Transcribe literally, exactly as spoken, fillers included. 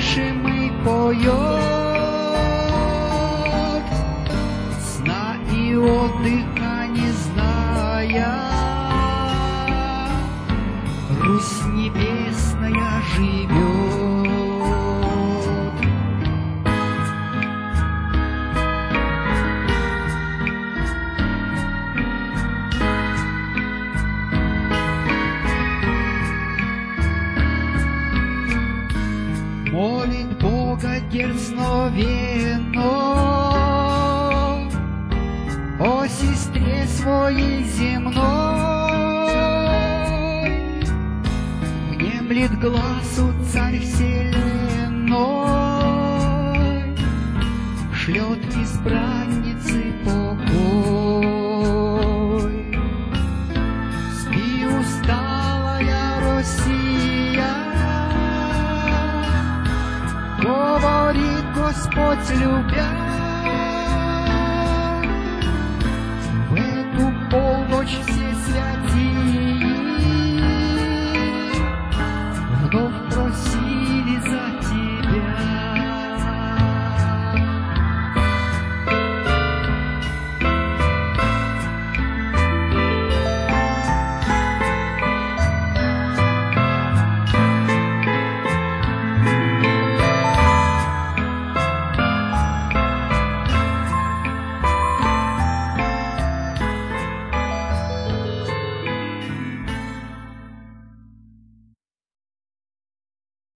неслышимый поет, сна и отдыха не зная, Русь небесная живет. Молит Бога дерзновенно о сестре своей земной, внемлет глазу царь вселенной, шлет избраннице покой. Спи, усталая Россия, говорит Господь, любя.